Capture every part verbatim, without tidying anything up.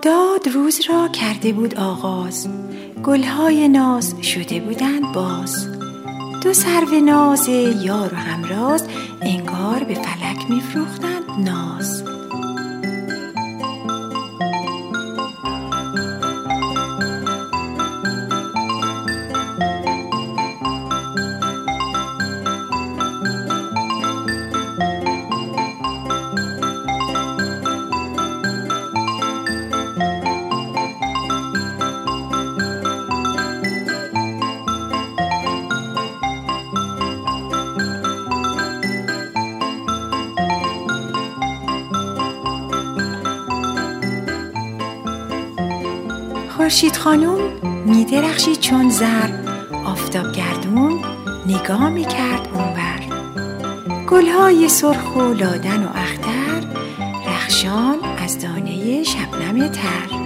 بامداد روز را کرده بود آغاز، گلهای ناز شده بودند باز. دو سرو ناز یار و همراز، انگار به فلک می‌فروختند ناز. خورشید خانم می درخشید چون زر، آفتاب گردون نگاه می کرد اونور. گلهای سرخ و لادن و اختر، رخشان از دانه شبنم تر.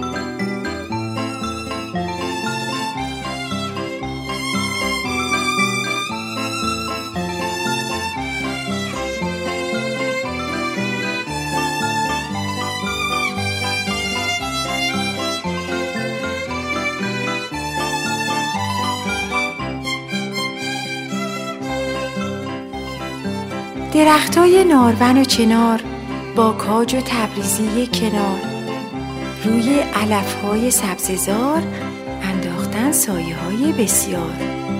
درختای نارون و چنار با کاج و تبریزی کنار، روی علفهای سبززار انداختن سایه های بسیار.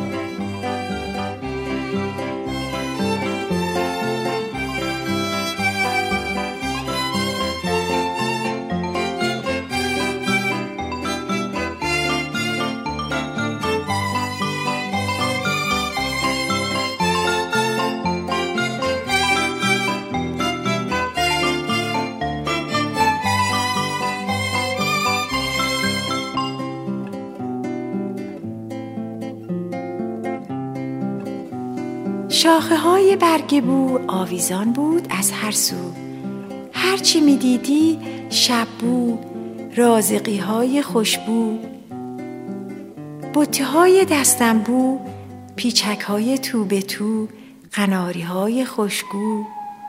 شاخه های برگ بو آویزان بود از هر سو، هرچی می دیدی شب بو، رازقی های خوشبو. بوته های دستنبو، پیچک های تو به تو، قناری های خوشگو.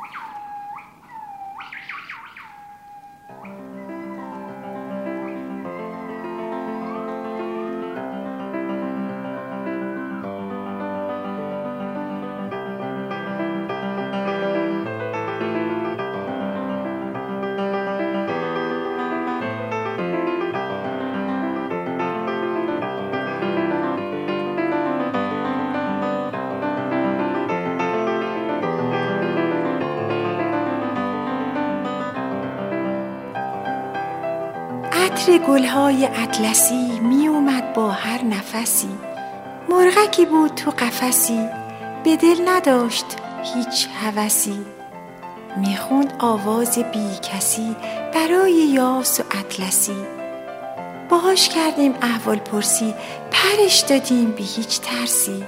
عطر گلهای اطلسی می اومد با هر نفسی. مرغکی بود تو قفسی، به دل نداشت هیچ هوسی. میخوند آواز بی کسی برای یاس و اطلسی. باهاش کردیم احوال پرسی، پرش دادیم بی هیچ ترسی.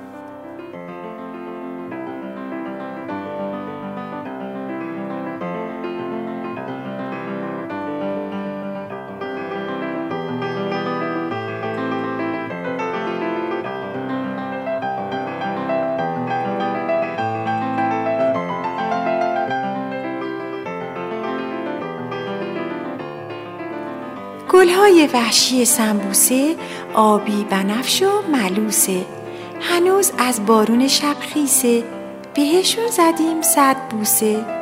گلهای وحشی سنبوسه، آبی بنفش و ملوسه، هنوز از بارون شب خیسه، بهشون زدیم صد بوسه.